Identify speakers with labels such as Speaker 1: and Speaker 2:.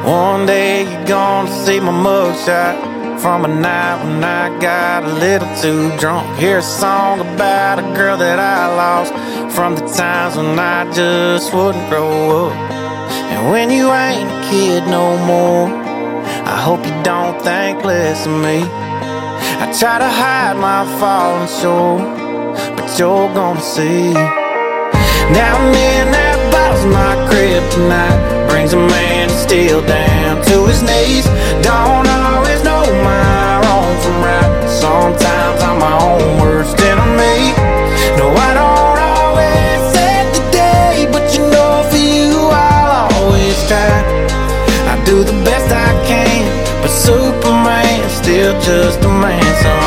Speaker 1: One day you're gonna see my mugshot from a night when I got a little too drunk. Hear a song about a girl that I lost from the times when I just wouldn't grow up. And when you ain't a kid no more, I hope you don't think less of me. I try to hide my falling shore, but you're gonna see. Now and then that bottle's my kryptonite, brings a man still down to his knees. Don't always know my wrong from right, sometimes I'm my own worst enemy. No, I don't always save the day, but you know for you I'll always try. I do the best I can, but Superman's still just a man. So